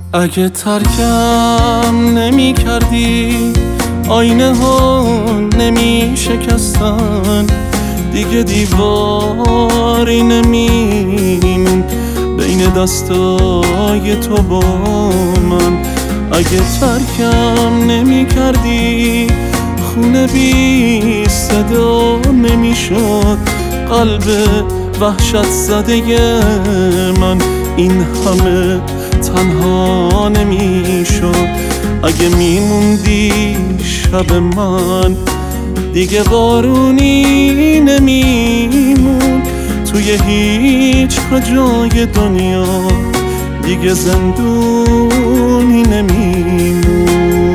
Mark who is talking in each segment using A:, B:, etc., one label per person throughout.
A: اگه ترکم نمی کردی آینه ها نمی شکستن، دیگه دیواری نمیمون بین دستای تو با من. اگه ترکم نمی کردی خونه بی صدا نمی شد قلب وحشت زده من، این همه تنها نمی شد. اگه میموندی شب من دیگه بارونی نمیمون، توی هیچ جای دنیا دیگه زندونی نمیمون.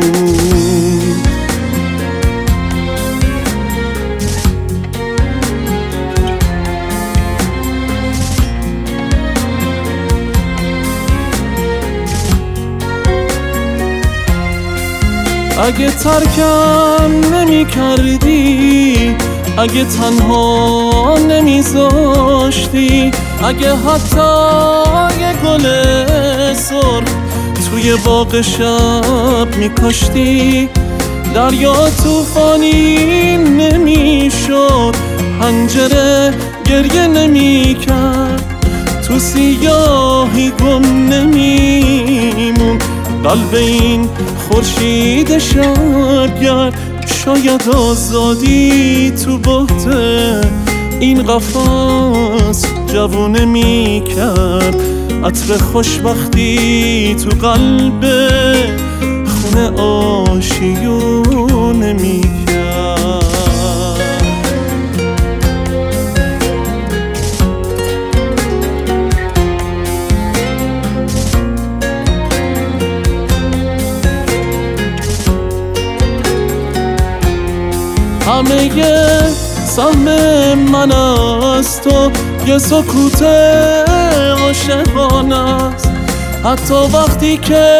A: اگه ترکم نمی کردی، اگه تنها نمیذاشتی، اگه حتی یه گل سرخ توی باغ شب میکاشتی، دریا طوفانی نمیشد، پنجره گریه نمیکرد، تو سیاهی گم نمیمون قلب این خورشید شبگرد. شاید آزادی تو بحت این قفس جوونه میکرد، عطر خوشبختی تو قلب خونه آشیونه میکرد. همه سهم من از تو یه سکوت عاشقانه است، حتی وقتی که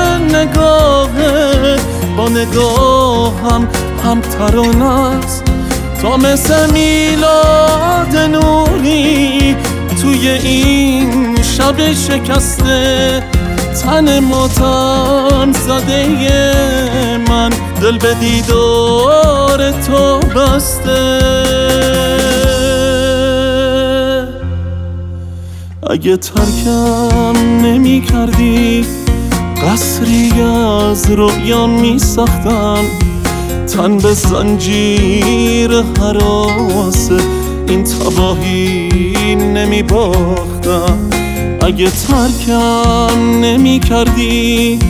A: نگاهت با نگاهم هم ترانه است. تو مثل میلاد نوری توی این شب شکسته، تن ماتم زده من دل به دیدار تو بسته. اگه ترکم نمی کردی قصری از رویان می ساختم، تن به زنجیر هراس این تباهی نمی باختم. اگه ترکم نمی کردی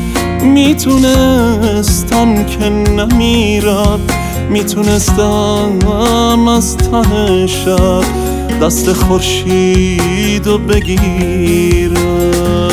A: میتونستم که نمیرم، میتونستم از ته شب دست خورشیدو بگیرم.